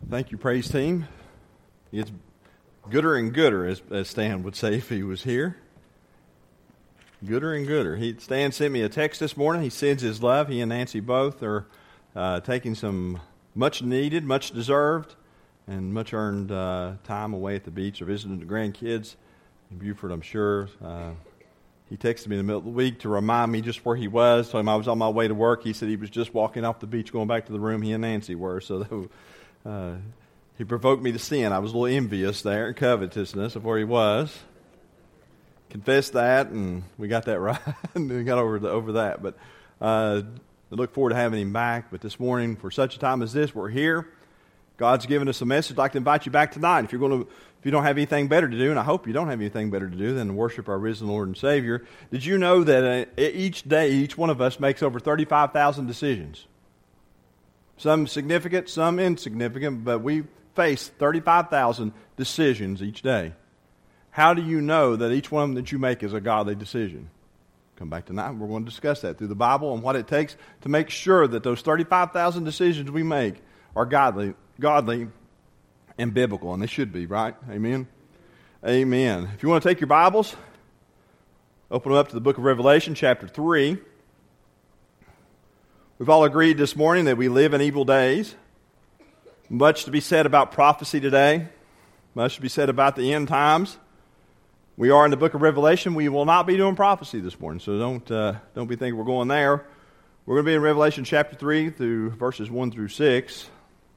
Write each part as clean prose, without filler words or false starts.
Thank you, praise team. It's gooder and gooder, as Stan would say if he was here. Gooder and gooder. Stan sent me a text this morning. He sends his love. He and Nancy both are taking some much needed, much deserved, and much earned time away at the beach or visiting the grandkids in Beaufort, I'm sure. He texted me in the middle of the week to remind me just where he was. Told him I was on my way to work. He said he was just walking off the beach going back to the room he and Nancy were. So he provoked me to sin. I was a little envious there, covetousness of where he was. Confessed that, and we got that right. We got over that. But I look forward to having him back. But this morning, for such a time as this, we're here. God's given us a message. I'd like to invite you back tonight. If you don't have anything better to do, and I hope you don't have anything better to do than worship our risen Lord and Savior, did you know that each day, each one of us makes over 35,000 decisions? Some significant, some insignificant, but we face 35,000 decisions each day. How do you know that each one that you make is a godly decision? Come back tonight, we're going to discuss that through the Bible and what it takes to make sure that those 35,000 decisions we make are godly and biblical, and they should be, right? Amen? Amen. If you want to take your Bibles, open them up to the book of Revelation, chapter 3. We've all agreed this morning that we live in evil days. Much to be said about prophecy today. Much to be said about the end times. We are in the book of Revelation. We will not be doing prophecy this morning, so don't be thinking we're going there. We're going to be in Revelation chapter 3 through verses 1 through 6.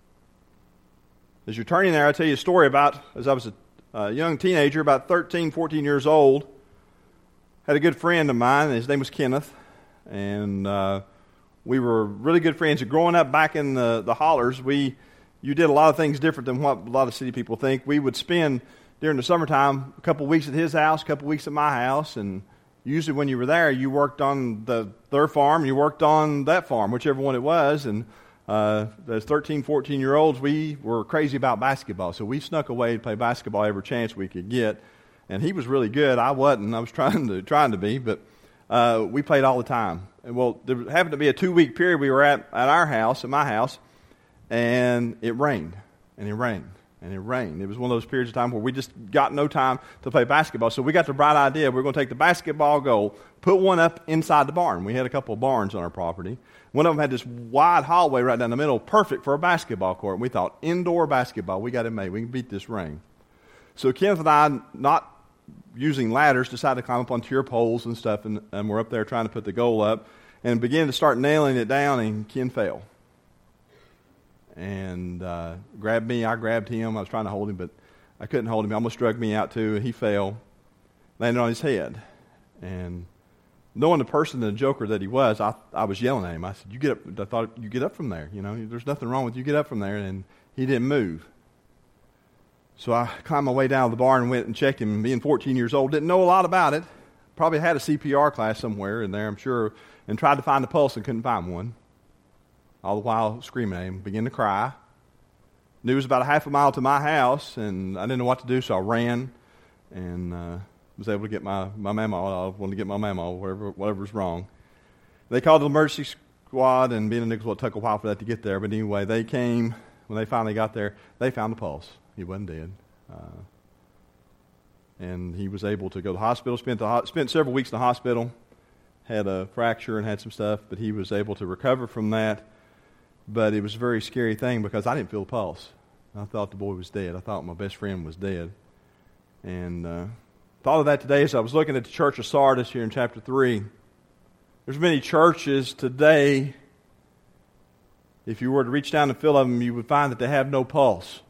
As you're turning there, I'll tell you a story about, as I was a young teenager, about 13, 14 years old, had a good friend of mine, and his name was Kenneth, and we were really good friends. Growing up back in the hollers, you did a lot of things different than what a lot of city people think. We would spend, during the summertime, a couple weeks at his house, a couple weeks at my house, and usually when you were there, you worked on their farm, you worked on that farm, whichever one it was, and as 13, 14-year-olds, we were crazy about basketball, so we snuck away to play basketball every chance we could get, and he was really good. I wasn't. I was trying to be, but we played all the time. And well, there happened to be a 2-week period we were at our house, at my house, and it rained, and it rained, and it rained. It was one of those periods of time where we just got no time to play basketball, so we got the bright idea. We're going to take the basketball goal, put one up inside the barn. We had a couple of barns on our property. One of them had this wide hallway right down the middle, perfect for a basketball court. And we thought, indoor basketball, we got it made. We can beat this rain. So Kenneth and I, not using ladders, decided to climb up on tier poles and stuff, and we're up there trying to put the goal up, and began to start nailing it down, and Ken fell. And grabbed me. I grabbed him. I was trying to hold him, but I couldn't hold him. He almost dragged me out too, and he fell, landed on his head. And knowing the person, the joker that he was, I was yelling at him. I said, "You get up!" I thought, "You get up from there. You know, there's nothing wrong with you. Get up from there." And he didn't move. So I climbed my way down to the barn and went and checked him. Being 14 years old, didn't know a lot about it. Probably had a CPR class somewhere in there, I'm sure, and tried to find a pulse and couldn't find one. All the while screaming at him, began to cry. Knew it was about a half a mile to my house, and I didn't know what to do, so I ran and was able to get my mama. I wanted to get my mama, whatever was wrong. They called the emergency squad, and being a nickel, it took a while for that to get there. But anyway, they came. When they finally got there, they found the pulse. He wasn't dead. And he was able to go to the hospital, spent several weeks in the hospital, had a fracture and had some stuff, but he was able to recover from that. But it was a very scary thing because I didn't feel the pulse. I thought the boy was dead. I thought my best friend was dead. And thought of that today as I was looking at the church of Sardis here in chapter 3. There's many churches today, if you were to reach down and feel of them, you would find that they have no pulse.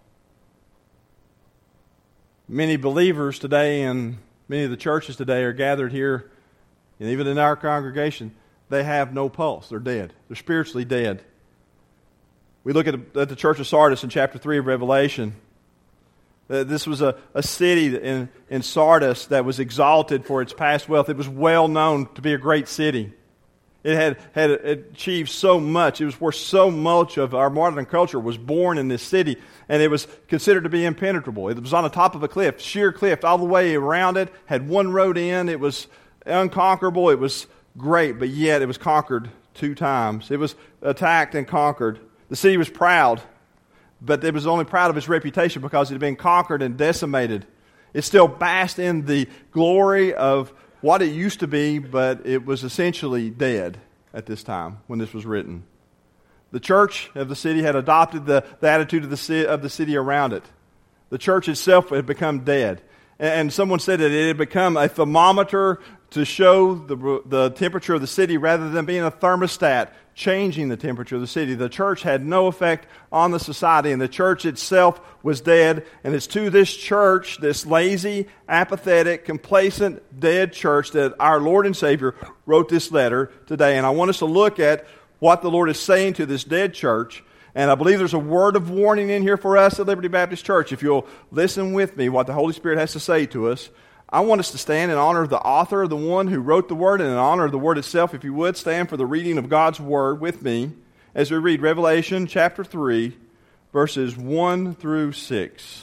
Many believers today and many of the churches today are gathered here, and even in our congregation, they have no pulse. They're dead. They're spiritually dead. We look at the church of Sardis in chapter 3 of Revelation. This was a city in Sardis that was exalted for its past wealth. It was well known to be a great city. It had achieved so much. It was where so much of our modern culture was born in this city, and it was considered to be impenetrable. It was on the top of a cliff, sheer cliff, all the way around it, had one road in. It was unconquerable. It was great, but yet it was conquered 2 times. It was attacked and conquered. The city was proud. but it was only proud of its reputation because it had been conquered and decimated. It still basked in the glory of what it used to be, but it was essentially dead at this time when this was written. The church of the city had adopted the attitude of the city around it. The church itself had become dead. And someone said that it had become a thermometer to show the temperature of the city rather than being a thermostat changing the temperature of the city. The church had no effect on the society, and the church itself was dead. And it's to this church, this lazy, apathetic, complacent, dead church, that our Lord and Savior wrote this letter today. And I want us to look at what the Lord is saying to this dead church. And I believe there's a word of warning in here for us at Liberty Baptist Church. If you'll listen with me, what the Holy Spirit has to say to us. I want us to stand in honor of the author, the one who wrote the Word, and in honor of the Word itself. If you would, stand for the reading of God's Word with me as we read Revelation chapter 3, verses 1 through 6.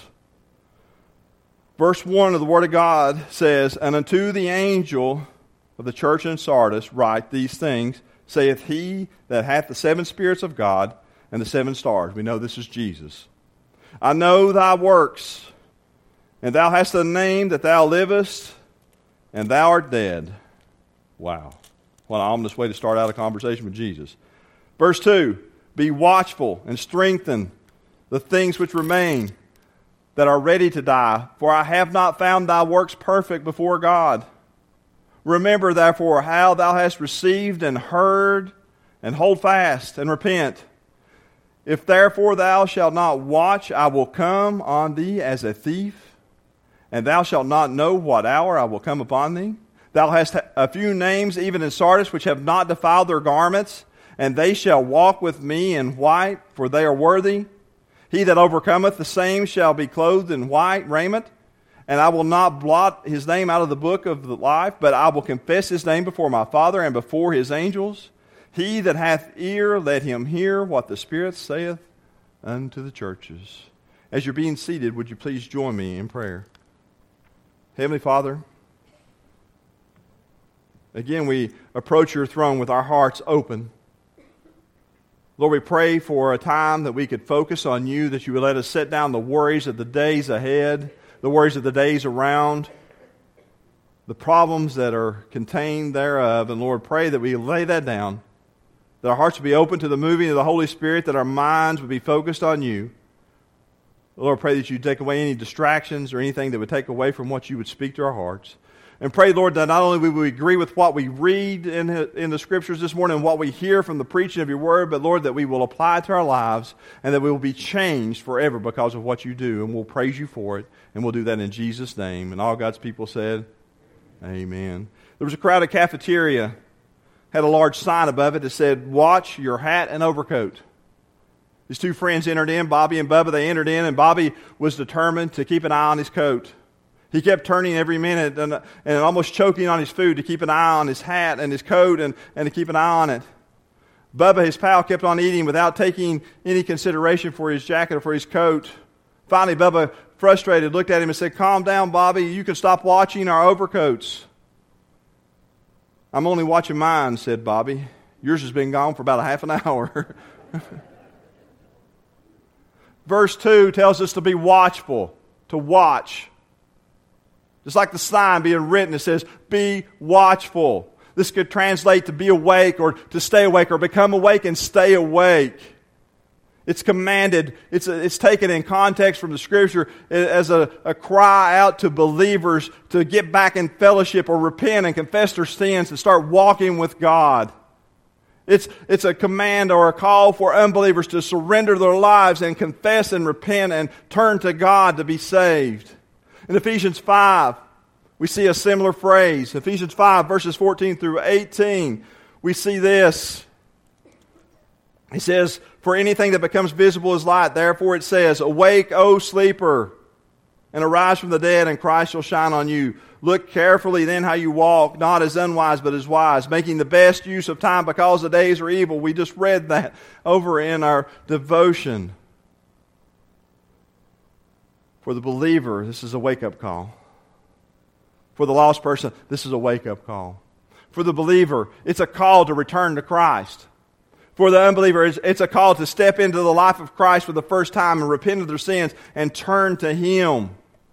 Verse 1 of the Word of God says, "And unto the angel of the church in Sardis write these things, saith he that hath the 7 spirits of God and the 7 stars." We know this is Jesus. "I know thy works, and thou hast a name that thou livest, and thou art dead." Wow. What an ominous way to start out a conversation with Jesus. Verse 2, "Be watchful and strengthen the things which remain that are ready to die, for I have not found thy works perfect before God. Remember therefore how thou hast received and heard, and hold fast and repent. If therefore thou shalt not watch, I will come on thee as a thief, and thou shalt not know what hour I will come upon thee. Thou hast a few names even in Sardis which have not defiled their garments, and they shall walk with me in white, for they are worthy. He that overcometh, the same shall be clothed in white raiment, and I will not blot his name out of the book of the life, but I will confess his name before my Father and before his angels. He that hath ear, let him hear what the Spirit saith unto the churches." As you're being seated, would you please join me in prayer? Heavenly Father, again we approach your throne with our hearts open. Lord, we pray for a time that we could focus on you, that you would let us set down the worries of the days ahead, the worries of the days around, the problems that are contained thereof. And Lord, pray that we lay that down, that our hearts would be open to the moving of the Holy Spirit, that our minds would be focused on you. Lord, pray that you take away any distractions or anything that would take away from what you would speak to our hearts. And pray, Lord, that not only will we agree with what we read in the Scriptures this morning and what we hear from the preaching of your word, but Lord, that we will apply it to our lives and that we will be changed forever because of what you do. And we'll praise you for it. And we'll do that in Jesus' name. And all God's people said, amen. There was a crowded cafeteria, had a large sign above it that said, "Watch your hat and overcoat." These two friends entered in, Bobby and Bubba. They entered in, and Bobby was determined to keep an eye on his coat. He kept turning every minute and almost choking on his food to keep an eye on his hat and his coat and to keep an eye on it. Bubba, his pal, kept on eating without taking any consideration for his jacket or for his coat. Finally, Bubba, frustrated, looked at him and said, "Calm down, Bobby. You can stop watching our overcoats." "I'm only watching mine," said Bobby. "Yours has been gone for about a half an hour." Verse 2 tells us to be watchful, to watch. Just like the sign being written, it says, "Be watchful." This could translate to be awake or to stay awake or become awake and stay awake. It's commanded. It's taken in context from the Scripture as a cry out to believers to get back in fellowship or repent and confess their sins and start walking with God. It's a command or a call for unbelievers to surrender their lives and confess and repent and turn to God to be saved. In Ephesians 5, we see a similar phrase. Ephesians 5, verses 14 through 18, we see this. He says, "For anything that becomes visible is light. Therefore it says, Awake, O sleeper, and arise from the dead, and Christ shall shine on you. Look carefully then how you walk, not as unwise, but as wise, making the best use of time because the days are evil." We just read that over in our devotion. For the believer, this is a wake-up call. For the lost person, this is a wake-up call. For the believer, it's a call to return to Christ. For the unbeliever, it's a call to step into the life of Christ for the first time and repent of their sins and turn to Him.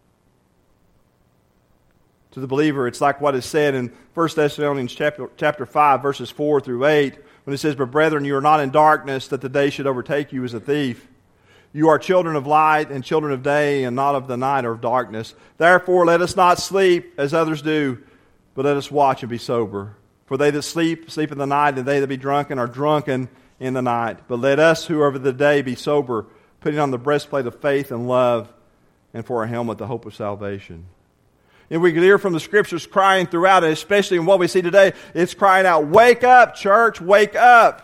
To the believer, it's like what is said in 1 Thessalonians chapter 5, verses 4 through 8, when it says, "But brethren, you are not in darkness, that the day should overtake you as a thief. You are children of light and children of day, and not of the night or of darkness. Therefore let us not sleep as others do, but let us watch and be sober. For they that sleep, sleep in the night, and they that be drunken are drunken in the night. But let us who are of the day be sober, putting on the breastplate of faith and love, and for our helmet the hope of salvation." And we can hear from the Scriptures crying throughout it, especially in what we see today. It's crying out, "Wake up, church, wake up."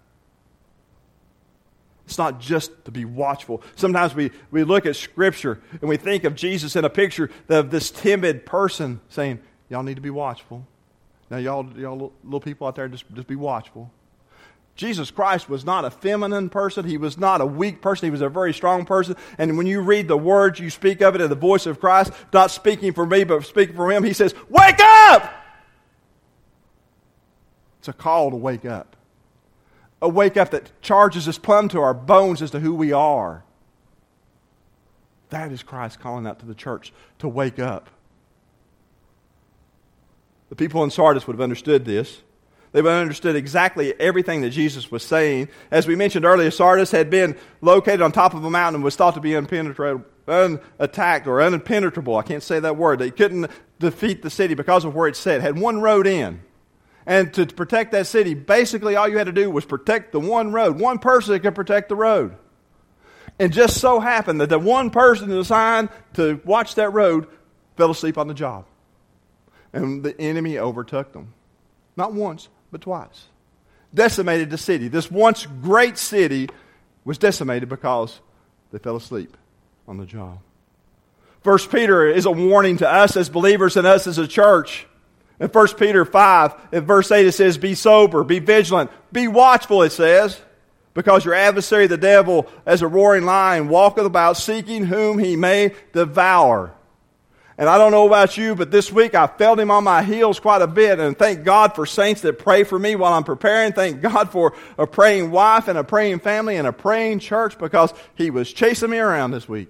It's not just to be watchful. Sometimes we look at Scripture and we think of Jesus in a picture of this timid person saying, "Y'all need to be watchful. Now y'all little people out there, just be watchful." Jesus Christ was not a feminine person. He was not a weak person. He was a very strong person. And when you read the words, you speak of it in the voice of Christ, not speaking for me, but speaking for Him. He says, "Wake up!" It's a call to wake up. A wake up that charges us plumb to our bones as to who we are. That is Christ calling out to the church to wake up. The people in Sardis would have understood this. They would have understood exactly everything that Jesus was saying. As we mentioned earlier, Sardis had been located on top of a mountain and was thought to be unattacked or unpenetrable. I can't say that word. They couldn't defeat the city because of where it's set. It had one road in. And to protect that city, basically all you had to do was protect the one road. One person could protect the road. And just so happened that the one person assigned to watch that road fell asleep on the job. And the enemy overtook them. Not once, but twice. Decimated the city. This once great city was decimated because they fell asleep on the job. 1 Peter is a warning to us as believers and us as a church. In 1 Peter 5, in verse 8, it says, "Be sober, be vigilant, be watchful," it says, "because your adversary the devil, as a roaring lion, walketh about, seeking whom he may devour." And I don't know about you, but this week I felt him on my heels quite a bit. And thank God for saints that pray for me while I'm preparing. Thank God for a praying wife and a praying family and a praying church, because he was chasing me around this week.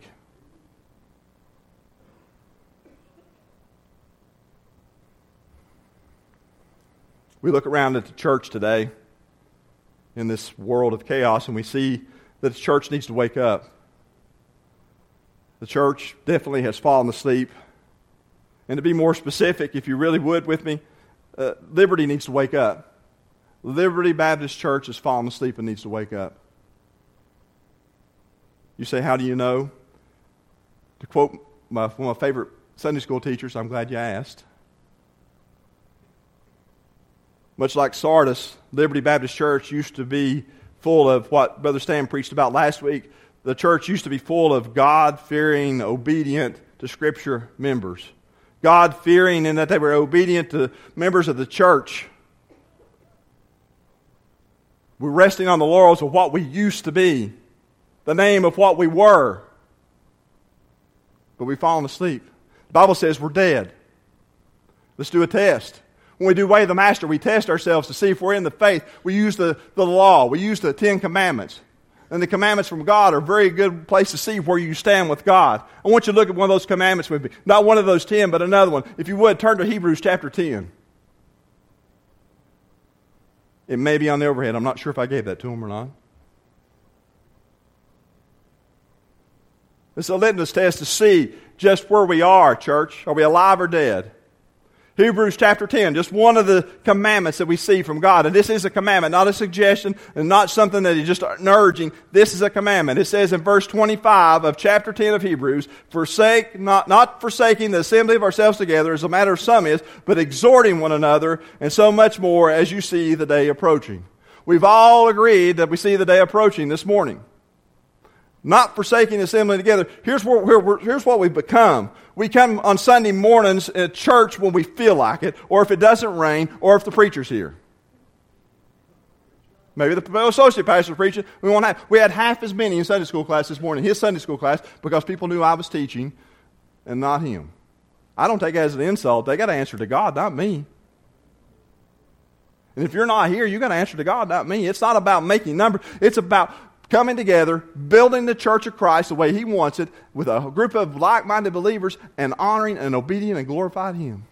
We look around at the church today in this world of chaos, and we see that the church needs to wake up. The church definitely has fallen asleep. And to be more specific, if you really would with me, Liberty needs to wake up. Liberty Baptist Church has fallen asleep and needs to wake up. You say, how do you know? To quote one of my favorite Sunday school teachers, I'm glad you asked. Much like Sardis, Liberty Baptist Church used to be full of what Brother Stan preached about last week. The church used to be full of God-fearing, obedient to Scripture members. God-fearing in that they were obedient to members of the church. We're resting on the laurels of what we used to be, the name of what we were. But we've fallen asleep. The Bible says we're dead. Let's do a test. When we do Way of the Master, we test ourselves to see if we're in the faith. We use the law. We use the 10 Commandments. And the commandments from God are a very good place to see where you stand with God. I want you to look at one of those commandments with me. Not one of those 10, but another one. If you would, turn to Hebrews chapter 10. It may be on the overhead. I'm not sure if I gave that to him or not. It's a litmus test to see just where we are, church. Are we alive or dead? Hebrews chapter 10, just one of the commandments that we see from God. And this is a commandment, not a suggestion, and not something that is just an urging. This is a commandment. It says in verse 25 of chapter 10 of Hebrews, not forsaking the assembly of ourselves together, as a matter of some is, but exhorting one another, and so much more as you see the day approaching. We've all agreed that we see the day approaching this morning. Not forsaking the assembly together. Here's what we've become. We come on Sunday mornings at church when we feel like it, or if it doesn't rain, or if the preacher's here. Maybe the associate pastor's preaching. We had half as many in Sunday school class this morning, his Sunday school class, because people knew I was teaching and not him. I don't take it as an insult. They got to answer to God, not me. And if you're not here, you're going to answer to God, not me. It's not about making numbers. It's about coming together, building the church of Christ the way He wants it, with a group of like-minded believers, and honoring and obedient and glorifying Him.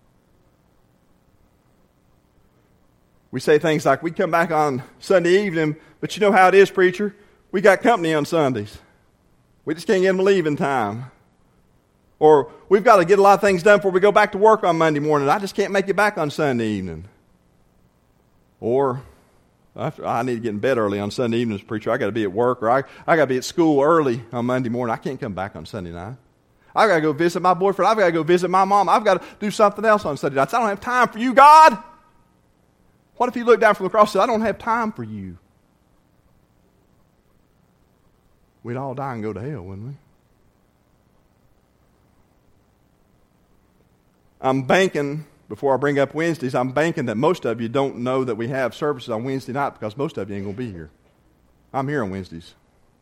We say things like, we come back on Sunday evening, but you know how it is, preacher. We got company on Sundays. We just can't get them to leave in time. Or, we've got to get a lot of things done before we go back to work on Monday morning. I just can't make it back on Sunday evening. Or, I need to get in bed early on Sunday evenings, preacher. I got to be at work, or I got to be at school early on Monday morning. I can't come back on Sunday night. I've got to go visit my boyfriend. I've got to go visit my mom. I've got to do something else on Sunday nights. I don't have time for you, God. What if He looked down from the cross and said, I don't have time for you? We'd all die and go to hell, wouldn't we? I'm banking, before I bring up Wednesdays, I'm banking that most of you don't know that we have services on Wednesday night, because most of you ain't going to be here. I'm here on Wednesdays.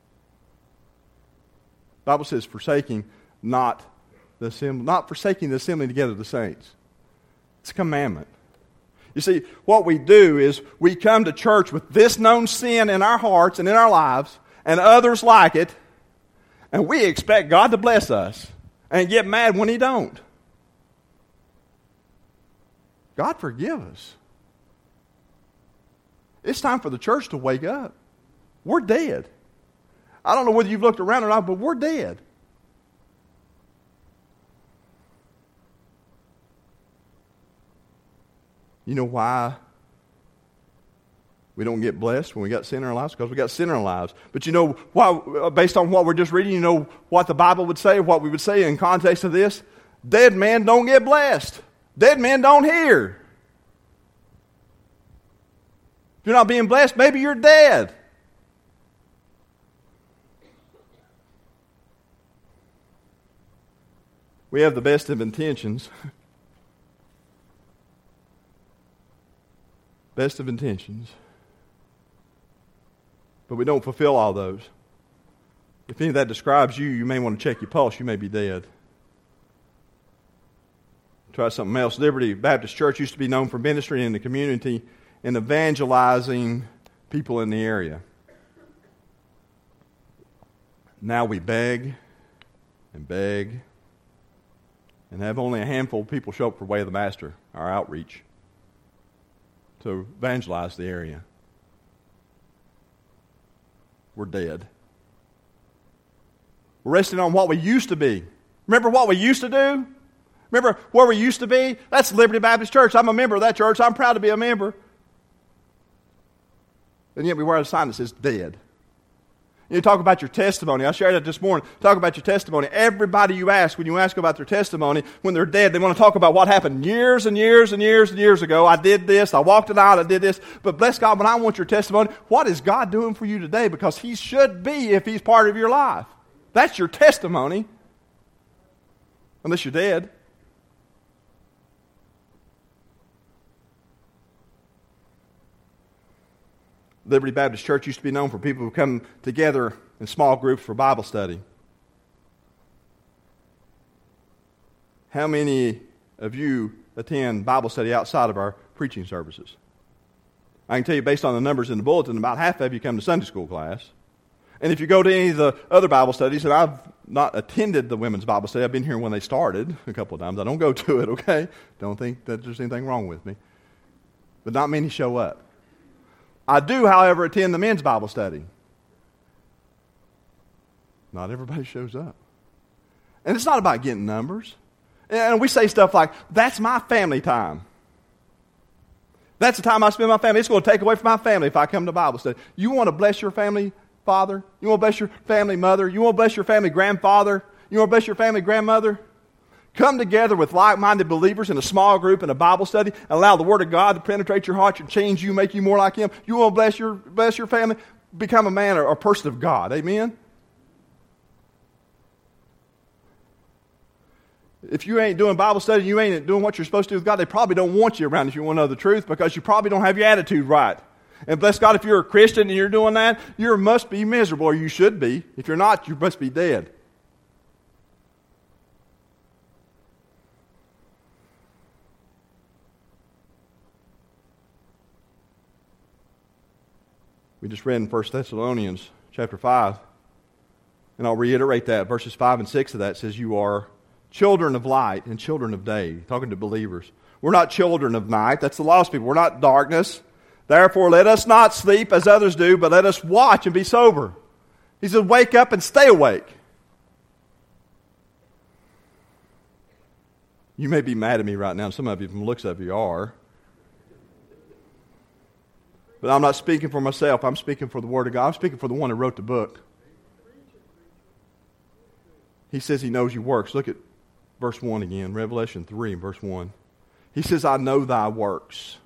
The Bible says forsaking not forsaking the assembly together of the saints. It's a commandment. You see, what we do is we come to church with this known sin in our hearts and in our lives, and others like it, and we expect God to bless us and get mad when He don't. God forgive us. It's time for the church to wake up. We're dead. I don't know whether you've looked around or not, but we're dead. You know why we don't get blessed when we got sin in our lives? Because we got sin in our lives. But you know why, based on what we're just reading, you know what the Bible would say, what we would say in context of this? Dead men don't get blessed. Dead men don't hear. If you're not being blessed, maybe you're dead. We have the best of intentions. Best of intentions. But we don't fulfill all those. If any of that describes you, you may want to check your pulse. You may be dead. Try something else. Liberty Baptist Church used to be known for ministry in the community and evangelizing people in the area. Now we beg and have only a handful of people show up for Way of the Master, our outreach, to evangelize the area. We're dead. We're resting on what we used to be. Remember what we used to do? Remember where we used to be? That's Liberty Baptist Church. I'm a member of that church. I'm proud to be a member. And yet we wear a sign that says dead. You talk about your testimony. I shared it this morning. Talk about your testimony. Everybody you ask, when you ask about their testimony, when they're dead, they want to talk about what happened years and years and years and years ago. I did this. I walked it out. I did this. But bless God, when I want your testimony, what is God doing for you today? Because He should be if He's part of your life. That's your testimony. Unless you're dead. Liberty Baptist Church used to be known for people who come together in small groups for Bible study. How many of you attend Bible study outside of our preaching services? I can tell you, based on the numbers in the bulletin, about half of you come to Sunday school class. And if you go to any of the other Bible studies, and I've not attended the women's Bible study, I've been here when they started a couple of times. I don't go to it, okay? Don't think that there's anything wrong with me. But not many show up. I do, however, attend the men's Bible study. Not everybody shows up. And it's not about getting numbers. And we say stuff like, that's my family time. That's the time I spend with my family. It's going to take away from my family if I come to Bible study. You want to bless your family father? You want to bless your family mother? You want to bless your family grandfather? You want to bless your family grandmother? Come together with like-minded believers in a small group in a Bible study and allow the Word of God to penetrate your heart and change you, make you more like Him. You want to bless your family? Become a man or a person of God. Amen? If you ain't doing Bible study, you ain't doing what you're supposed to do with God, they probably don't want you around if you want to know the truth, because you probably don't have your attitude right. And bless God, if you're a Christian and you're doing that, you must be miserable, or you should be. If you're not, you must be dead. We just read in 1 Thessalonians chapter 5. And I'll reiterate that. Verses 5 and 6 of that says you are children of light and children of day. Talking to believers. We're not children of night. That's the lost people. We're not darkness. Therefore, let us not sleep as others do, but let us watch and be sober. He says, wake up and stay awake. You may be mad at me right now. Some of you, from the looks of you, are. But I'm not speaking for myself. I'm speaking for the Word of God. I'm speaking for the one who wrote the book. He says he knows your works. Look at verse 1 again. Revelation 3, verse 1. He says, I know thy works.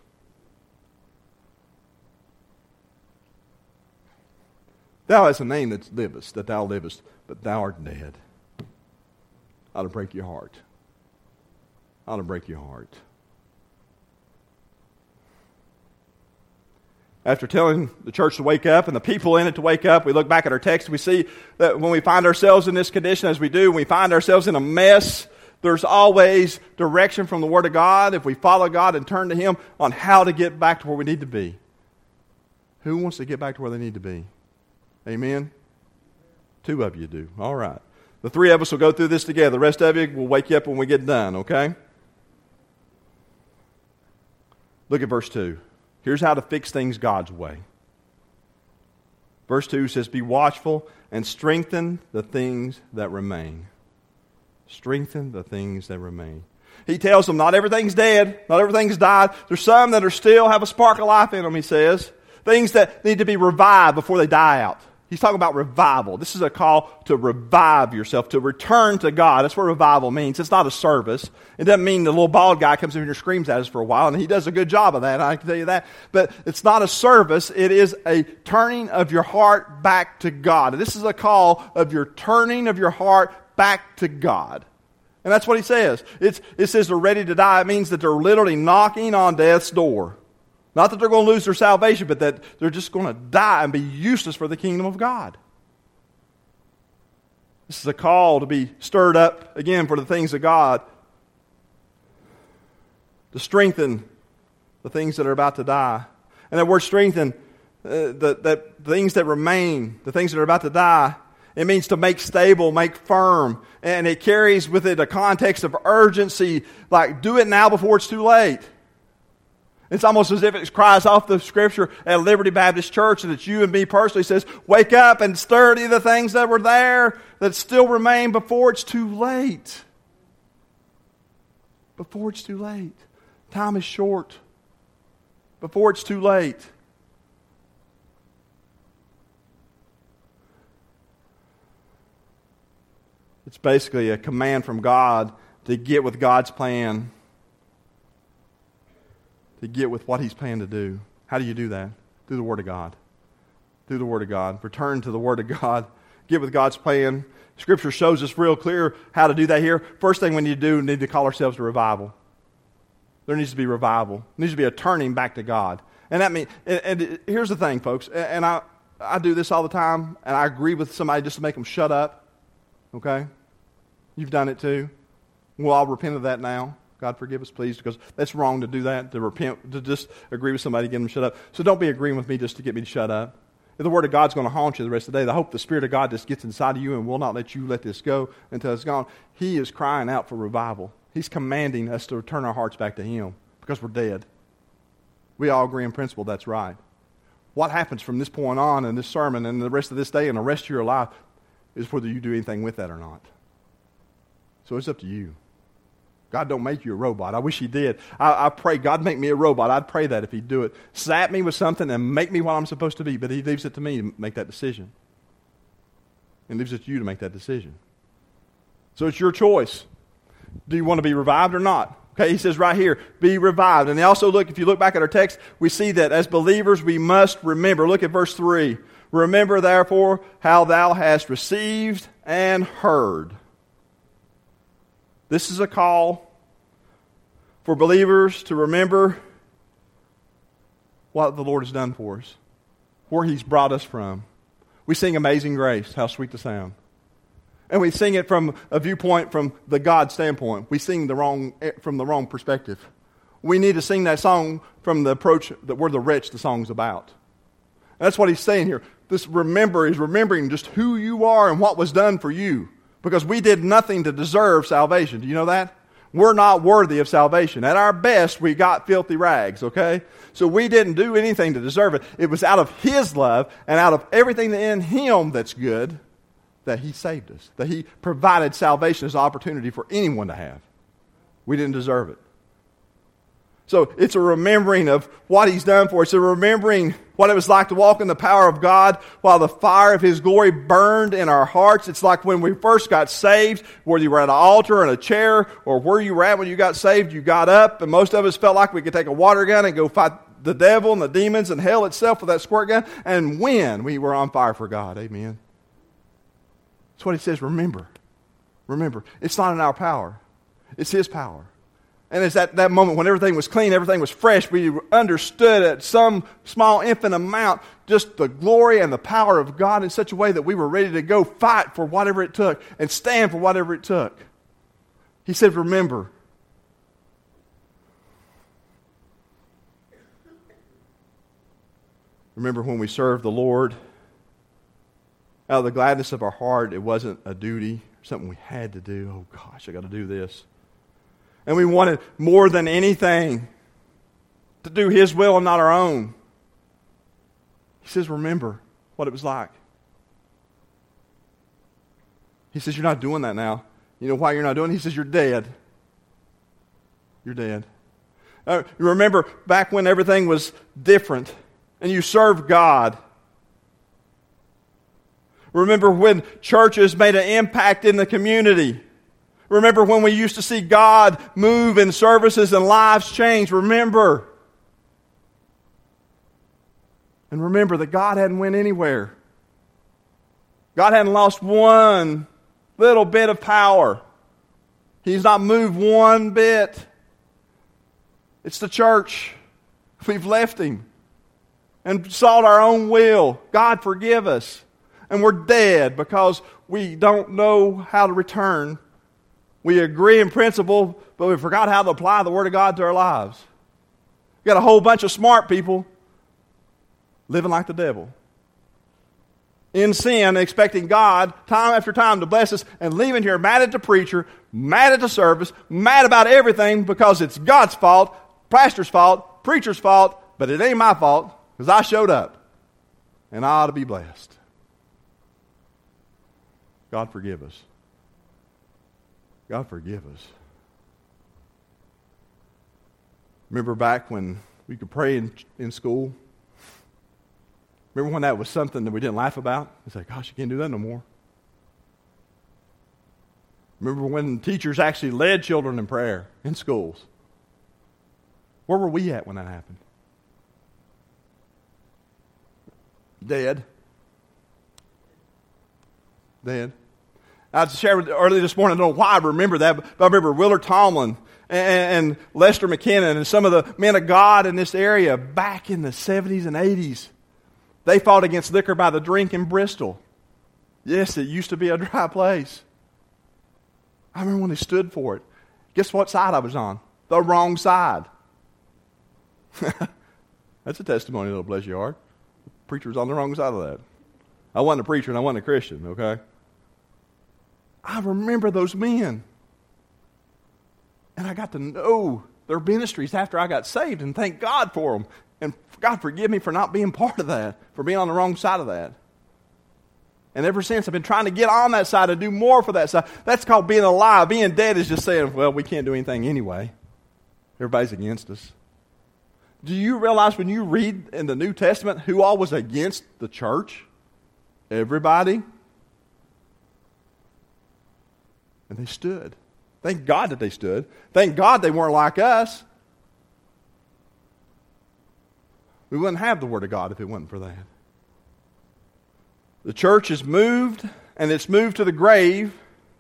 Thou hast a name that livest, that thou livest, but thou art dead. I'll break your heart. I'll break your heart. After telling the church to wake up and the people in it to wake up, we look back at our text, we see that when we find ourselves in this condition as we do, when we find ourselves in a mess, there's always direction from the Word of God if we follow God and turn to Him on how to get back to where we need to be. Who wants to get back to where they need to be? Amen? 2 of you do. All right. The 3 of us will go through this together. The rest of you will wake you up when we get done, okay? Look at verse 2. Here's how to fix things God's way. Verse 2 says, be watchful and strengthen the things that remain. Strengthen the things that remain. He tells them not everything's dead, not everything's died. There's some that are still have a spark of life in them, he says. Things that need to be revived before they die out. He's talking about revival. This is a call to revive yourself, to return to God. That's what revival means. It's not a service. It doesn't mean the little bald guy comes in here and screams at us for a while, and he does a good job of that, I can tell you that. But it's not a service. It is a turning of your heart back to God. This is a call of your turning of your heart back to God. And that's what he says. It says they're ready to die. It means that they're literally knocking on death's door. Not that they're going to lose their salvation, but that they're just going to die and be useless for the kingdom of God. This is a call to be stirred up again for the things of God. To strengthen the things that are about to die. And that word strengthen, the things that remain, the things that are about to die, it means to make stable, make firm. And it carries with it a context of urgency, like do it now before it's too late. It's almost as if it cries off the Scripture at Liberty Baptist Church, and it's you and me personally says, wake up and sturdy the things that were there that still remain before it's too late. Before it's too late. Time is short. Before it's too late. It's basically a command from God to get with God's plan. To get with what He's planned to do. How do you do that? Through the Word of God. Through the Word of God. Return to the Word of God. Get with God's plan. Scripture shows us real clear how to do that here. First thing we need to do, we need to call ourselves to revival. There needs to be revival. There needs to be a turning back to God. And that means, and here's the thing, folks, and I do this all the time, and I agree with somebody just to make them shut up. Okay? You've done it too. We'll all repent of that now. God forgive us, please, because that's wrong to do that, to repent, to just agree with somebody, get them to shut up. So don't be agreeing with me just to get me to shut up. If the Word of God's going to haunt you the rest of the day, I hope the Spirit of God just gets inside of you and will not let you let this go until it's gone. He is crying out for revival. He's commanding us to turn our hearts back to Him because we're dead. We all agree in principle that's right. What happens from this point on in this sermon and the rest of this day and the rest of your life is whether you do anything with that or not. So it's up to you. God don't make you a robot. I wish He did. I pray God make me a robot. I'd pray that if He'd do it. Zap me with something and make me what I'm supposed to be. But He leaves it to me to make that decision. And leaves it to you to make that decision. So it's your choice. Do you want to be revived or not? Okay, he says right here, be revived. And also if you look back at our text, we see that as believers we must remember. Look at verse 3. Remember therefore how thou hast received and heard. This is a call for believers to remember what the Lord has done for us, where He's brought us from. We sing Amazing Grace, how sweet the sound. And we sing it from a viewpoint from the God standpoint. We sing from the wrong perspective. We need to sing that song from the approach that we're the wretch the song's about. That's what he's saying here. This remember is remembering just who you are and what was done for you. Because we did nothing to deserve salvation. Do you know that? We're not worthy of salvation. At our best, we got filthy rags, okay? So we didn't do anything to deserve it. It was out of His love and out of everything in Him that's good that He saved us. That He provided salvation as an opportunity for anyone to have. We didn't deserve it. So it's a remembering of what He's done for us. It's a remembering what it was like to walk in the power of God while the fire of His glory burned in our hearts. It's like when we first got saved, whether you were at an altar or in a chair, or where you were at when you got saved, you got up, and most of us felt like we could take a water gun and go fight the devil and the demons and hell itself with that squirt gun, and win. We were on fire for God. Amen. That's what He says, remember. Remember. It's not in our power. It's His power. And it's at that moment when everything was clean, everything was fresh, we understood at some small infant amount just the glory and the power of God in such a way that we were ready to go fight for whatever it took and stand for whatever it took. He said, remember. Remember when we served the Lord out of the gladness of our heart. It wasn't a duty, something we had to do. Oh gosh, I got to do this. And we wanted more than anything to do His will and not our own. He says, remember what it was like. He says, you're not doing that now. You know why you're not doing it? He says, you're dead. You're dead. You remember back when everything was different and you served God. Remember when churches made an impact in the community. Remember when we used to see God move in services and lives change. Remember. And remember that God hadn't went anywhere. God hadn't lost one little bit of power. He's not moved one bit. It's the church. We've left Him and sought our own will. God, forgive us. And we're dead because we don't know how to return. We agree in principle, but we forgot how to apply the Word of God to our lives. We've got a whole bunch of smart people living like the devil. In sin, expecting God time after time to bless us, and leaving here mad at the preacher, mad at the service, mad about everything because it's God's fault, pastor's fault, preacher's fault, but it ain't my fault because I showed up. And I ought to be blessed. God forgive us. God forgive us. Remember back when we could pray in school? Remember when that was something that we didn't laugh about? It's like, gosh, you can't do that no more. Remember when teachers actually led children in prayer in schools? Where were we at when that happened? Dead. Dead. I shared earlier this morning, I don't know why I remember that, but I remember Willard Tomlin and Lester McKinnon and some of the men of God in this area back in the 70s and 80s. They fought against liquor by the drink in Bristol. Yes, it used to be a dry place. I remember when they stood for it. Guess what side I was on? The wrong side. That's a testimony that'll bless your heart. The preacher was on the wrong side of that. I wasn't a preacher and I wasn't a Christian, okay? I remember those men. And I got to know their ministries after I got saved, and thank God for them. And God forgive me for not being part of that, for being on the wrong side of that. And ever since, I've been trying to get on that side and do more for that side. That's called being alive. Being dead is just saying, well, we can't do anything anyway. Everybody's against us. Do you realize when you read in the New Testament who all was against the church? Everybody. And they stood. Thank God that they stood. Thank God they weren't like us. We wouldn't have the Word of God if it wasn't for that. The church is moved, and it's moved to the grave.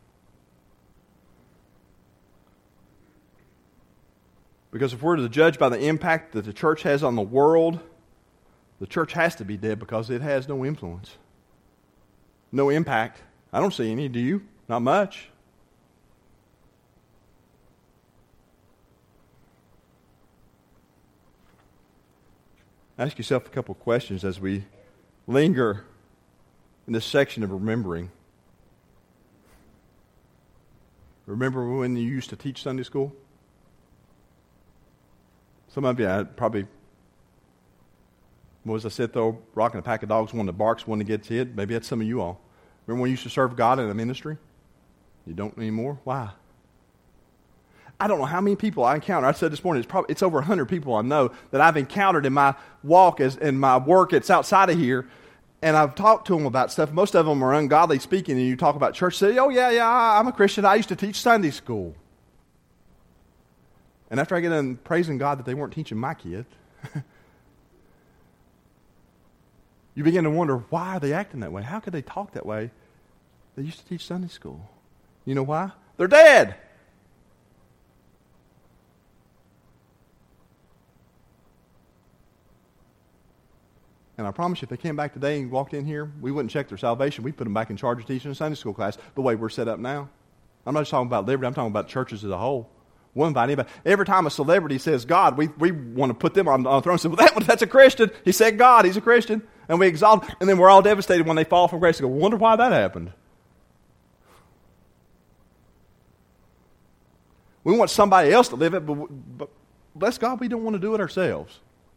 Because if we're to judge by the impact that the church has on the world, the church has to be dead because it has no influence. No impact. I don't see any, do you? Not much. Ask yourself a couple of questions as we linger in this section of remembering. Remember when you used to teach Sunday school? Some of you probably, as I said, though, rocking a pack of dogs, one that barks, one that gets hit. Maybe that's some of you all. Remember when you used to serve God in a ministry? You don't anymore? Why? I don't know how many people I encounter. I said this morning, it's over 100 people I know that I've encountered in my walk, in my work. It's outside of here. And I've talked to them about stuff. Most of them are ungodly speaking, and you talk about church. Say, oh, yeah, I'm a Christian. I used to teach Sunday school. And after I get done praising God that they weren't teaching my kid, you begin to wonder, why are they acting that way? How could they talk that way? They used to teach Sunday school. You know why? They're dead. And I promise you, if they came back today and walked in here, we wouldn't check their salvation. We'd put them back in charge of teaching a Sunday school class the way we're set up now. I'm not just talking about Liberty. I'm talking about churches as a whole. We'll invite anybody. Every time a celebrity says God, we want to put them on the throne and say, well, that's a Christian. He said God. He's a Christian. And we exalt him. And then we're all devastated when they fall from grace and go, wonder why that happened. We want somebody else to live it, but bless God, we don't want to do it ourselves.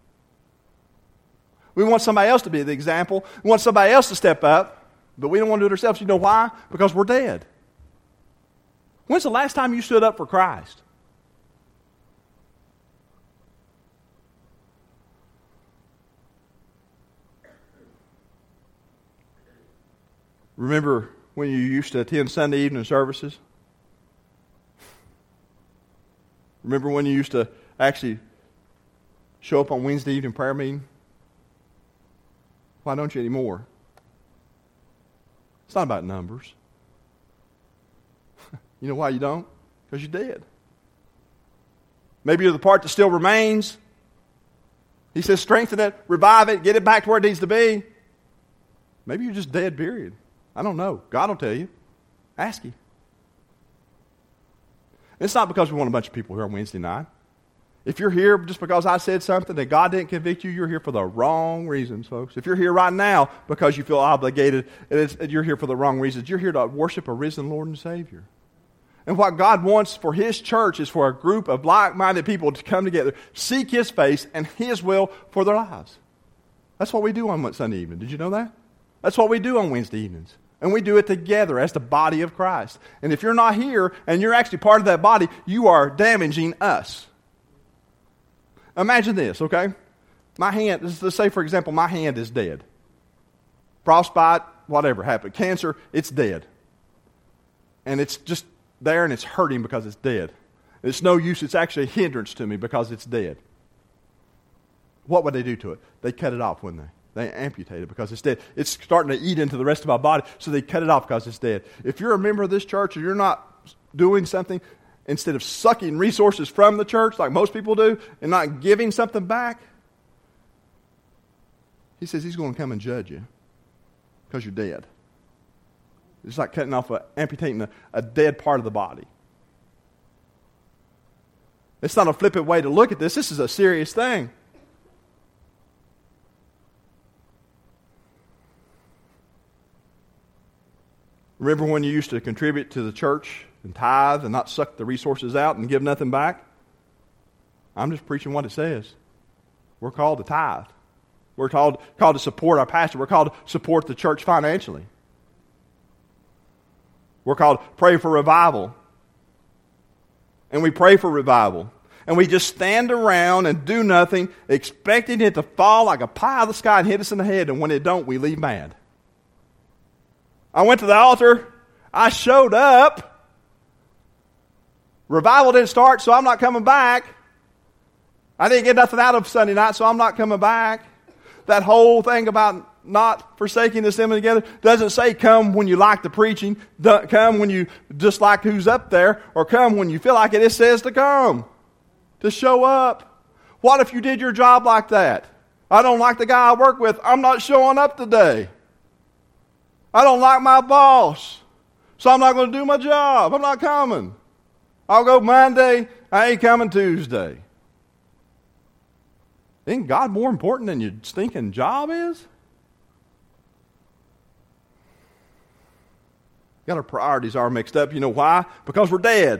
We want somebody else to be the example. We want somebody else to step up, but we don't want to do it ourselves. You know why? Because we're dead. When's the last time you stood up for Christ? Remember when you used to attend Sunday evening services? Remember when you used to actually show up on Wednesday evening prayer meeting? Why don't you anymore? It's not about numbers. You know why you don't? Because you're dead. Maybe you're the part that still remains. He says strengthen it, revive it, get it back to where it needs to be. Maybe you're just dead, period. I don't know. God will tell you. Ask Him. It's not because we want a bunch of people here on Wednesday night. If you're here just because I said something that God didn't convict you, you're here for the wrong reasons, folks. If you're here right now because you feel obligated, you're here for the wrong reasons. You're here to worship a risen Lord and Savior. And what God wants for His church is for a group of like-minded people to come together, seek His face and His will for their lives. That's what we do on Sunday evening. Did you know that? That's what we do on Wednesday evenings. And we do it together as the body of Christ. And if you're not here and you're actually part of that body, you are damaging us. Imagine this, okay? My hand, let's say, for example, my hand is dead. Frostbite, whatever happened. Cancer, it's dead. And it's just there and it's hurting because it's dead. It's no use. It's actually a hindrance to me because it's dead. What would they do to it? They cut it off, wouldn't they? They amputate it because it's dead. It's starting to eat into the rest of my body, so they cut it off because it's dead. If you're a member of this church and you're not doing something, instead of sucking resources from the church like most people do and not giving something back, He says He's going to come and judge you because you're dead. It's like cutting off, amputating a dead part of the body. It's not a flippant way to look at this. This is a serious thing. Remember when you used to contribute to the church and tithe and not suck the resources out and give nothing back? I'm just preaching what it says. We're called to tithe. We're called to support our pastor. We're called to support the church financially. We're called to pray for revival. And we pray for revival. And we just stand around and do nothing, expecting it to fall like a pie out of the sky and hit us in the head. And when it don't, we leave mad. I went to the altar. I showed up. Revival didn't start, so I'm not coming back. I didn't get nothing out of Sunday night, so I'm not coming back. That whole thing about not forsaking the assembly together doesn't say come when you like the preaching, come when you just like who's up there, or come when you feel like it. It says to come, to show up. What if you did your job like that? I don't like the guy I work with. I'm not showing up today. I don't like my boss, so I'm not going to do my job. I'm not coming. I'll go Monday. I ain't coming Tuesday. Isn't God more important than your stinking job is? Got our priorities are mixed up. You know why? Because we're dead.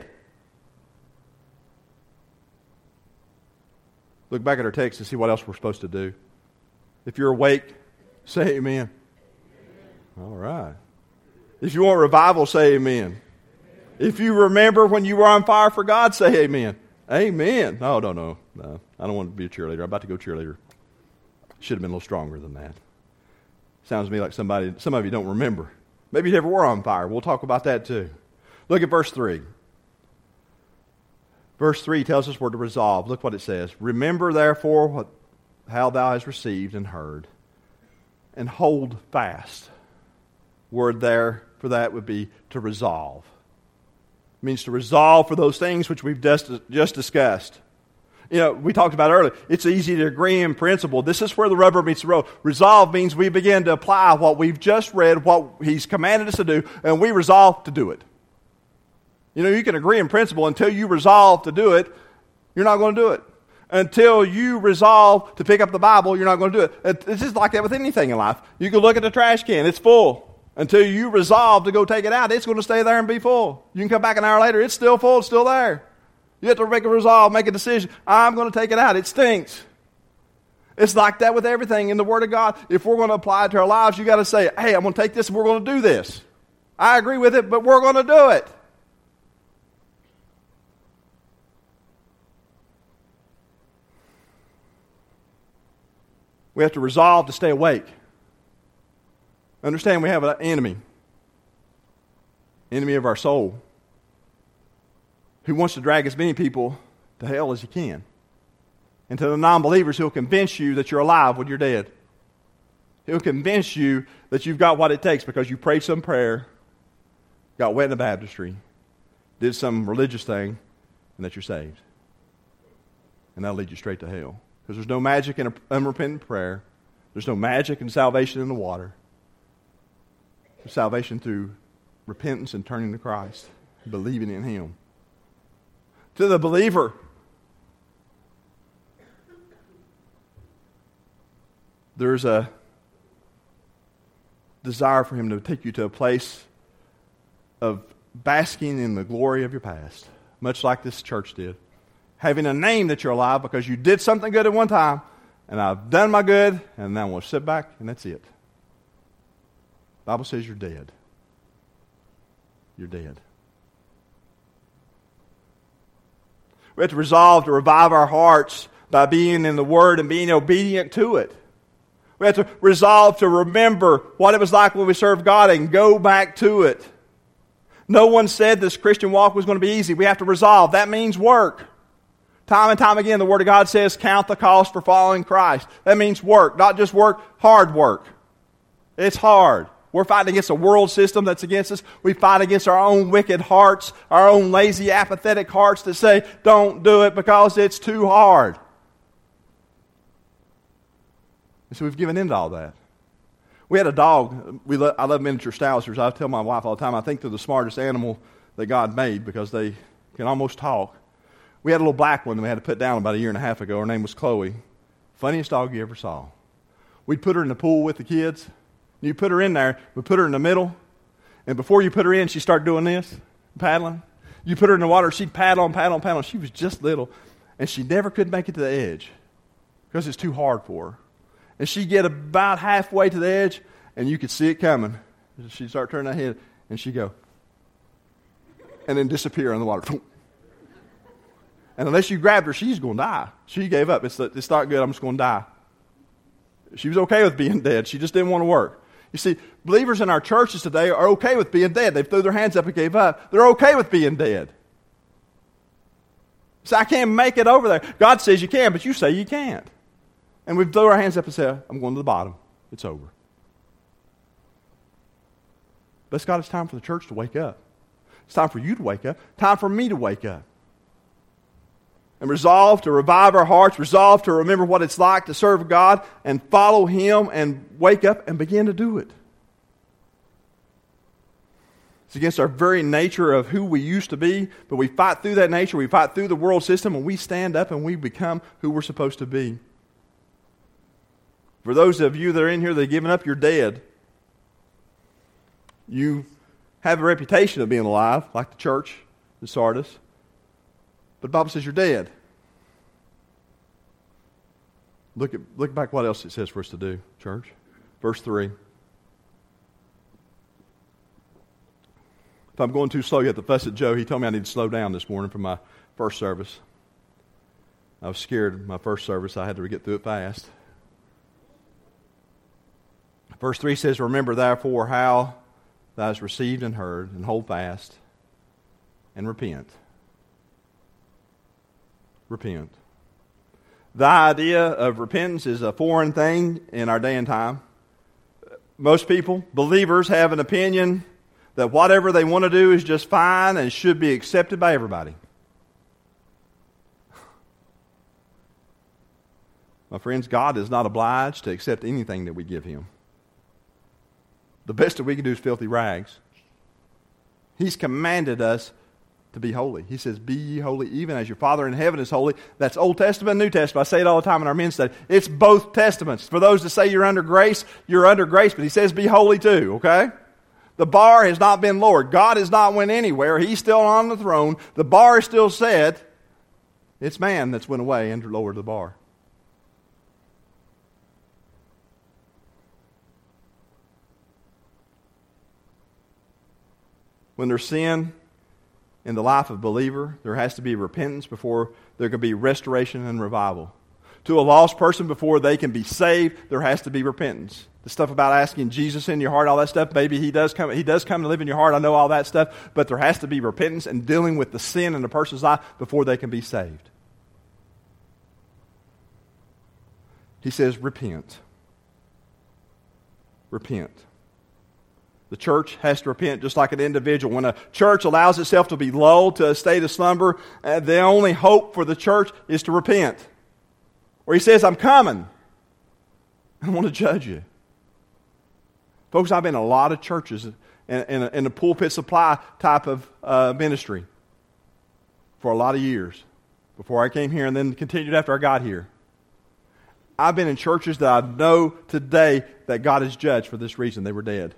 Look back at our text and see what else we're supposed to do. If you're awake, say amen. All right. If you want revival, say amen. If you remember when you were on fire for God, say amen. Amen. No. I don't want to be a cheerleader. I'm about to go cheerleader. Should have been a little stronger than that. Sounds to me like some of you don't remember. Maybe you never were on fire. We'll talk about that too. Look at verse 3. Verse 3 tells us we're to resolve. Look what it says. Remember therefore how thou hast received and heard, and hold fast. Word there for that would be to resolve. It means to resolve for those things which we've just discussed. You know, we talked about earlier, it's easy to agree in principle. This is where the rubber meets the road. Resolve means we begin to apply what we've just read, what He's commanded us to do, and we resolve to do it. You know, you can agree in principle until you resolve to do it, you're not going to do it. Until you resolve to pick up the Bible, you're not going to do it. It's just like that with anything in life. You can look at the trash can, it's full. Until you resolve to go take it out, it's going to stay there and be full. You can come back an hour later, it's still full, it's still there. You have to make a resolve, make a decision. I'm going to take it out. It stinks. It's like that with everything in the Word of God. If we're going to apply it to our lives, you got to say, hey, I'm going to take this and we're going to do this. I agree with it, but we're going to do it. We have to resolve to stay awake. Understand we have an enemy of our soul, who wants to drag as many people to hell as he can. And to the non-believers, he'll convince you that you're alive when you're dead. He'll convince you that you've got what it takes because you prayed some prayer, got wet in the baptistry, did some religious thing, and that you're saved. And that'll lead you straight to hell. Because there's no magic in unrepentant prayer. There's no magic in salvation in the water. There's salvation through repentance and turning to Christ, believing in Him. To the believer, there's a desire for Him to take you to a place of basking in the glory of your past, much like this church did. Having a name that you're alive because you did something good at one time, and I've done my good, and now I'm going to sit back, and that's it. The Bible says you're dead. You're dead. We have to resolve to revive our hearts by being in the Word and being obedient to it. We have to resolve to remember what it was like when we served God and go back to it. No one said this Christian walk was going to be easy. We have to resolve. That means work. Time and time again, the Word of God says, count the cost for following Christ. That means work, not just work, hard work. It's hard. We're fighting against a world system that's against us. We fight against our own wicked hearts, our own lazy, apathetic hearts that say, don't do it because it's too hard. And so we've given in to all that. We had a dog. I love miniature Schnauzers. I tell my wife all the time, I think they're the smartest animal that God made because they can almost talk. We had a little black one that we had to put down about a year and a half ago. Her name was Chloe. Funniest dog you ever saw. We'd put her in the pool with the kids. You put her in there, we put her in the middle, and before you put her in, she'd start doing this, paddling. You put her in the water, she'd paddle. She was just little, and she never could make it to the edge because it's too hard for her. And she'd get about halfway to the edge, and you could see it coming. She'd start turning her head, and she'd go, and then disappear in the water. And unless you grabbed her, she's going to die. She gave up. It's not good. I'm just going to die. She was okay with being dead. She just didn't want to work. You see, believers in our churches today are okay with being dead. They threw their hands up and gave up. They're okay with being dead. So I can't make it over there. God says you can, but you say you can't. And we throw our hands up and say, I'm going to the bottom. It's over. But God, it's time for the church to wake up. It's time for you to wake up. Time for me to wake up. And resolve to revive our hearts, resolve to remember what it's like to serve God and follow Him and wake up and begin to do it. It's against our very nature of who we used to be, but we fight through that nature, we fight through the world system, and we stand up and we become who we're supposed to be. For those of you that are in here that have given up, you're dead. You have a reputation of being alive, like the church in Sardis. But the Bible says you're dead. Look back what else it says for us to do, church. Verse 3. If I'm going too slow, you have to fuss at Joe. He told me I need to slow down this morning for my first service. I was scared my first service. I had to get through it fast. Verse 3 says, remember therefore how thou hast received and heard, and hold fast, and repent. Repent. The idea of repentance is a foreign thing in our day and time. Most people, believers, have an opinion that whatever they want to do is just fine and should be accepted by everybody. My friends, God is not obliged to accept anything that we give Him. The best that we can do is filthy rags. He's commanded us to be holy. He says, be ye holy even as your Father in heaven is holy. That's Old Testament and New Testament. I say it all the time in our men's study. It's both testaments. For those that say you're under grace, but He says be holy too, okay? The bar has not been lowered. God has not went anywhere. He's still on the throne. The bar is still set. It's man that's went away and lowered the bar. When there's sin in the life of a believer, there has to be repentance before there can be restoration and revival. To a lost person, before they can be saved, there has to be repentance. The stuff about asking Jesus in your heart, all that stuff, maybe He does come to live in your heart. I know all that stuff, but there has to be repentance and dealing with the sin in a person's life before they can be saved. He says, repent. Repent. The church has to repent just like an individual. When a church allows itself to be lulled to a state of slumber, the only hope for the church is to repent. Or He says, I'm coming. I want to judge you. Folks, I've been in a lot of churches in a pulpit supply type of ministry for a lot of years before I came here and then continued after I got here. I've been in churches that I know today that God has judged for this reason. They were dead.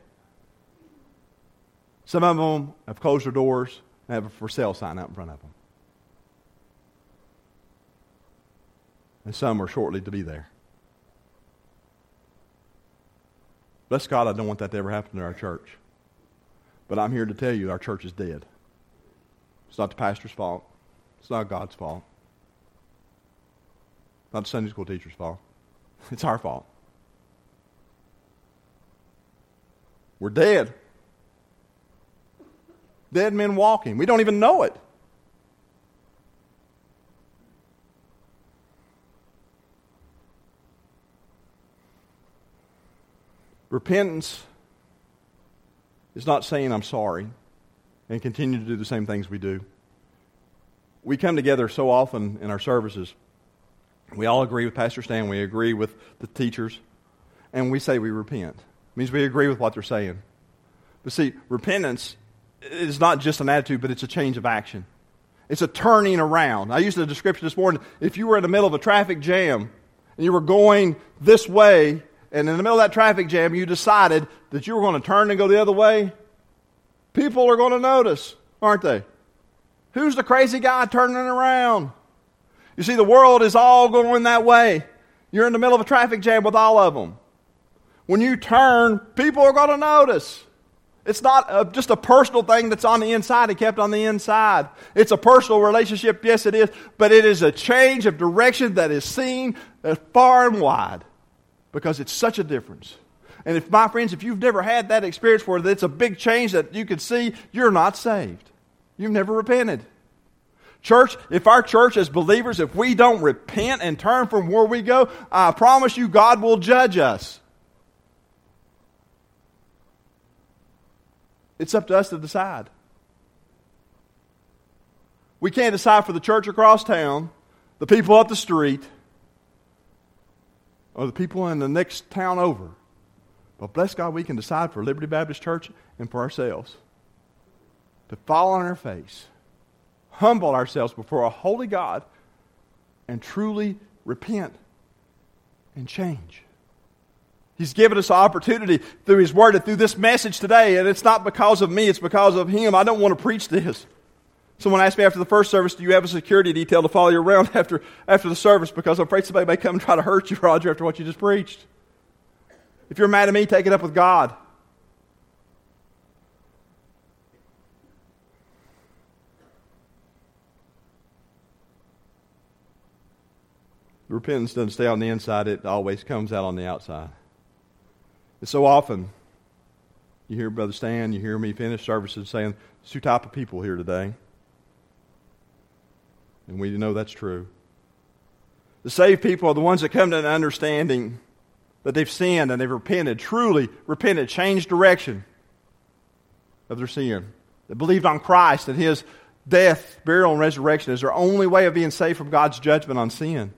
Some of them have closed their doors and have a for sale sign out in front of them. And some are shortly to be there. Bless God, I don't want that to ever happen to our church. But I'm here to tell you our church is dead. It's not the pastor's fault. It's not God's fault. It's not the Sunday school teacher's fault. It's our fault. We're dead. Dead men walking. We don't even know it. Repentance is not saying I'm sorry and continue to do the same things we do. We come together so often in our services. We all agree with Pastor Stan. We agree with the teachers. And we say we repent. It means we agree with what they're saying. But see, repentance is not just an attitude, but it's a change of action. It's a turning around. I used the description this morning. If you were in the middle of a traffic jam and you were going this way, and in the middle of that traffic jam you decided that you were going to turn and go the other way, people are going to notice, aren't they? Who's the crazy guy turning around? You see, the world is all going that way. You're in the middle of a traffic jam with all of them. When you turn, people are going to notice. It's not just a personal thing that's on the inside and kept on the inside. It's a personal relationship, yes it is, but it is a change of direction that is seen far and wide because it's such a difference. And if, my friends, if you've never had that experience where it's a big change that you can see, you're not saved. You've never repented. Church, if our church as believers, if we don't repent and turn from where we go, I promise you God will judge us. It's up to us to decide. We can't decide for the church across town, the people up the street, or the people in the next town over. But bless God, we can decide for Liberty Baptist Church and for ourselves. To fall on our face, humble ourselves before a holy God, and truly repent and change. He's given us opportunity through His Word and through this message today, and it's not because of me, it's because of Him. I don't want to preach this. Someone asked me after the first service, do you have a security detail to follow you around after the service? Because I'm afraid somebody may come and try to hurt you, Roger, after what you just preached. If you're mad at me, take it up with God. Repentance doesn't stay on the inside, it always comes out on the outside. And so often, you hear Brother Stan, you hear me finish services saying, there's two types of people here today. And we know that's true. The saved people are the ones that come to an understanding that they've sinned and they've repented, truly repented, changed direction of their sin. They believed on Christ and His death, burial, and resurrection is their only way of being saved from God's judgment on sin.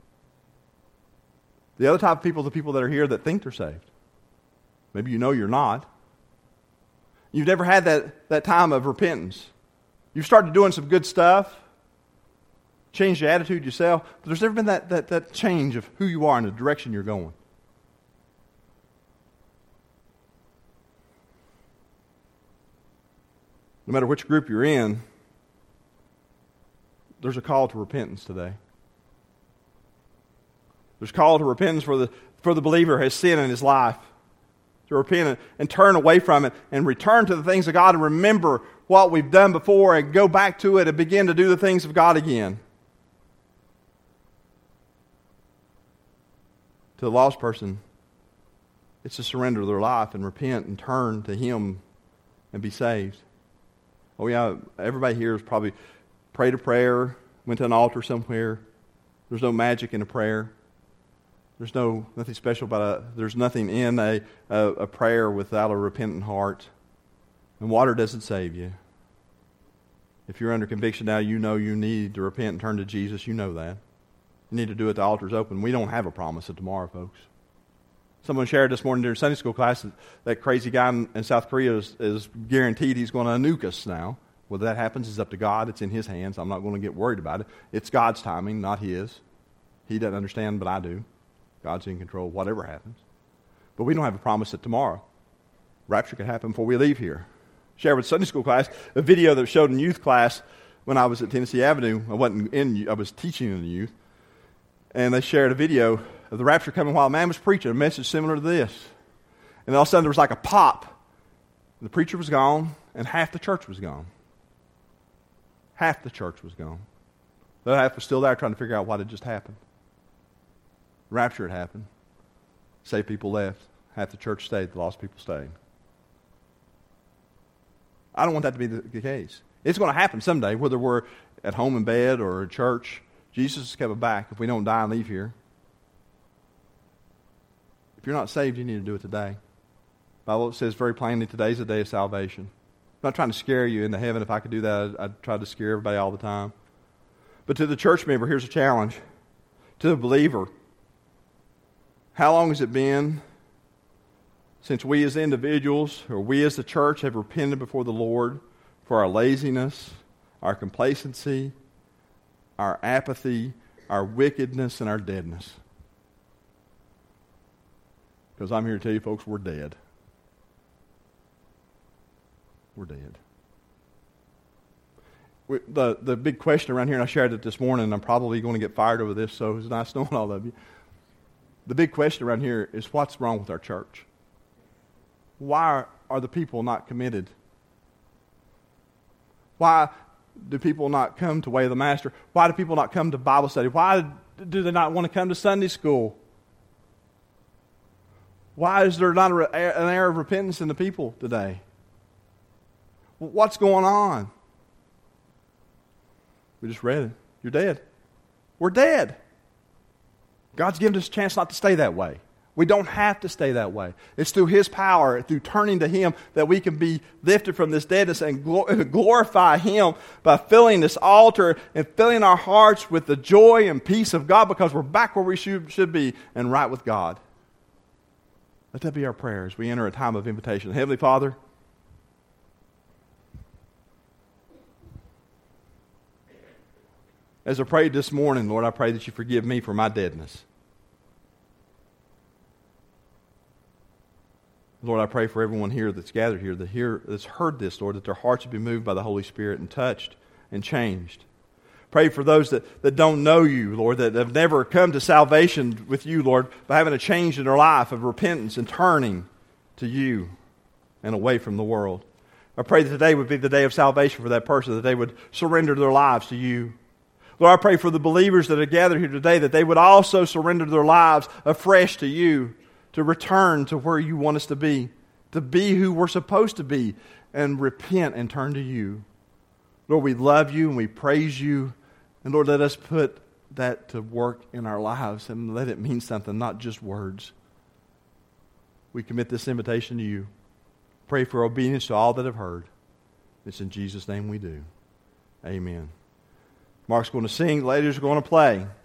The other type of people are the people that are here that think they're saved. Maybe you know you're not. You've never had that time of repentance. You've started doing some good stuff, changed your attitude yourself, but there's never been that change of who you are and the direction you're going. No matter which group you're in, there's a call to repentance today. There's a call to repentance for the believer who has sin in his life. To repent and turn away from it and return to the things of God and remember what we've done before and go back to it and begin to do the things of God again. To the lost person, it's to surrender their life and repent and turn to Him and be saved. Oh yeah, everybody here has probably prayed a prayer, went to an altar somewhere. There's no magic in a prayer. There's nothing special about it. There's nothing in a prayer without a repentant heart. And water doesn't save you. If you're under conviction now, you know you need to repent and turn to Jesus. You know that. You need to do it. The altar's open. We don't have a promise of tomorrow, folks. Someone shared this morning during Sunday school class that crazy guy in South Korea is guaranteed he's going to nuke us now. Whether that happens is up to God. It's in His hands. I'm not going to get worried about it. It's God's timing, not His. He doesn't understand, but I do. God's in control, whatever happens. But we don't have a promise that tomorrow rapture could happen before we leave here. Shared with Sunday school class a video that was showed in youth class when I was at Tennessee Avenue. I was teaching in the youth. And they shared a video of the rapture coming while a man was preaching, a message similar to this. And all of a sudden there was like a pop. The preacher was gone, and half the church was gone. Half the church was gone. The other half was still there trying to figure out what had just happened. Rapture had happened. Saved people left. Half the church stayed. The lost people stayed. I don't want that to be the case. It's going to happen someday, whether we're at home in bed or at church. Jesus is coming back if we don't die and leave here. If you're not saved, you need to do it today. The Bible says very plainly, today's the day of salvation. I'm not trying to scare you into heaven. If I could do that, I'd try to scare everybody all the time. But to the church member, here's a challenge. To the believer, how long has it been since we as individuals or we as the church have repented before the Lord for our laziness, our complacency, our apathy, our wickedness, and our deadness? Because I'm here to tell you, folks, we're dead. We're dead. The big question around here, and I shared it this morning, and I'm probably going to get fired over this, so it's nice knowing all of you. The big question around here is, what's wrong with our church? Why are the people not committed? Why do people not come to Way of the Master? Why do people not come to Bible study? Why do they not want to come to Sunday school? Why is there not an air of repentance in the people today? What's going on? We just read it. You're dead. We're dead. God's given us a chance not to stay that way. We don't have to stay that way. It's through His power, through turning to Him, that we can be lifted from this deadness and glorify Him by filling this altar and filling our hearts with the joy and peace of God, because we're back where we should be and right with God. Let that be our prayer as we enter a time of invitation. Heavenly Father, as I prayed this morning, Lord, I pray that You forgive me for my deadness. Lord, I pray for everyone here that's gathered here, that's heard this, Lord, that their hearts would be moved by the Holy Spirit and touched and changed. Pray for those that don't know you, Lord, that have never come to salvation with you, Lord, by having a change in their life of repentance and turning to you and away from the world. I pray that today would be the day of salvation for that person, that they would surrender their lives to you. Lord, I pray for the believers that are gathered here today, that they would also surrender their lives afresh to you, to return to where you want us to be who we're supposed to be, and repent and turn to you. Lord, we love you and we praise you. And Lord, let us put that to work in our lives and let it mean something, not just words. We commit this invitation to you. Pray for obedience to all that have heard. It's in Jesus' name we do. Amen. Mark's going to sing. Ladies are going to play.